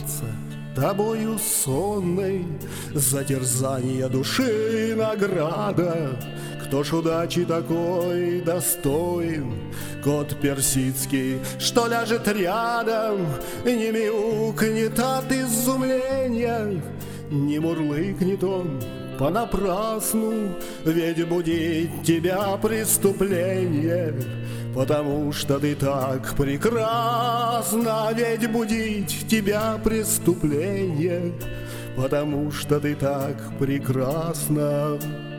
напиться тобою сонной, за терзание души награда. Кто ж удачи такой достоин? Кот персидский, что ляжет рядом, не мяукнет от изумления, не мурлыкнет он понапрасну, ведь будить тебя преступление. Потому что ты так прекрасна, ведь будить тебя преступление. Потому что ты так прекрасна.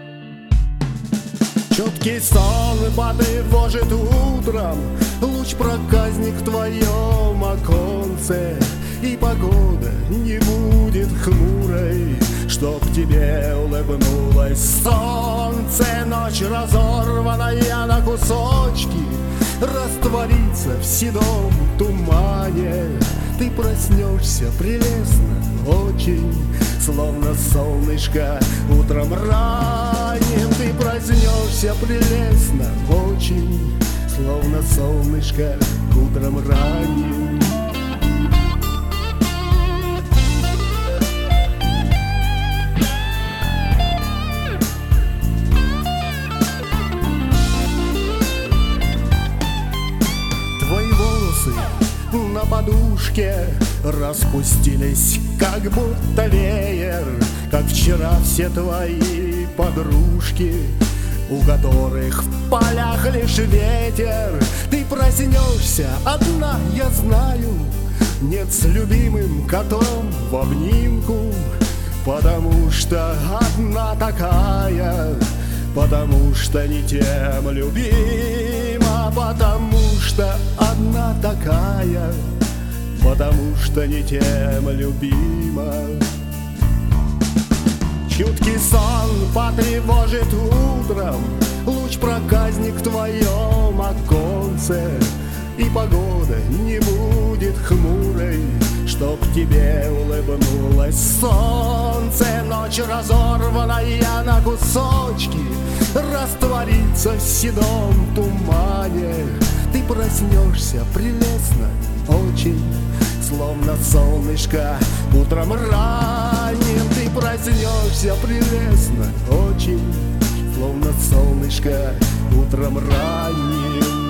Четкий сон потревожит утром луч проказник в твоем оконце, и погода не будет хмурой, чтоб тебе улыбнулось солнце. Ночь разорванная на кусочки растворится в седом тумане. Ты проснешься прелестно очень, словно солнышко утром ранним. Ты проснешься прелестно очень, словно солнышко утром ранним. На подушке распустились, как будто веер, как вчера все твои подружки, у которых в полях лишь ветер. Ты проснешься одна, я знаю, нет с любимым котом в обнимку, потому что одна такая, потому что не тем любима, потому что одна такая, потому что не тем любима. Чуткий сон потревожит утром луч проказник в твоем оконце, и погода не будет хмурой, чтоб тебе улыбнулось солнце. Ночь разорванная на кусочки растворится в седом тумане. Ты проснешься прелестно очень, словно солнышко утром ранним. Ты проснешься прелестно очень, словно солнышко утром ранним.